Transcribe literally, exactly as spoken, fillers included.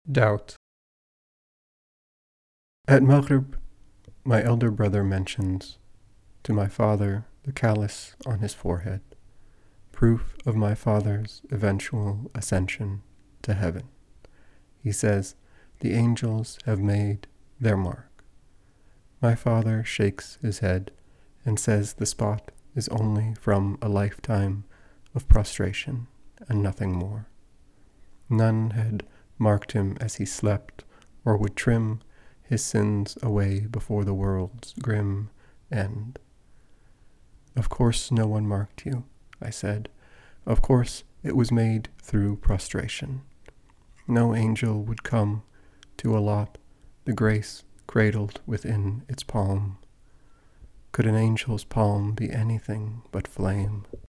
Doubt. At Maghrib, my elder brother mentions to my father the callus on his forehead, proof of my father's eventual ascension to heaven. He says, the angels have made their mark. My father shakes his head and says the spot is only from a lifetime of prostration and nothing more. None had marked him as he slept, or would trim his sins away before the world's grim end. Of course no one marked you, I said. Of course it was made through prostration. No angel would come to allot the grace cradled within its palm. Could an angel's palm be anything but flame?